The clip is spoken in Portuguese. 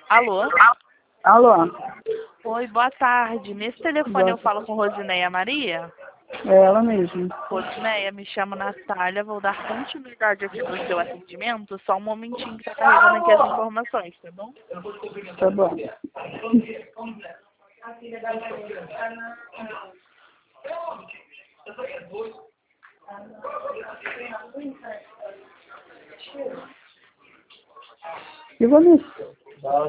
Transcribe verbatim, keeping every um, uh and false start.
Alô? Alô? Oi, boa tarde. Nesse telefone Boa... eu falo com Rosineia Maria? É ela mesmo. Rosineia, me chamo Natália, vou dar continuidade aqui no seu atendimento. Só um momentinho que tá carregando aqui as informações, tá bom? Tá bom. E vou nisso.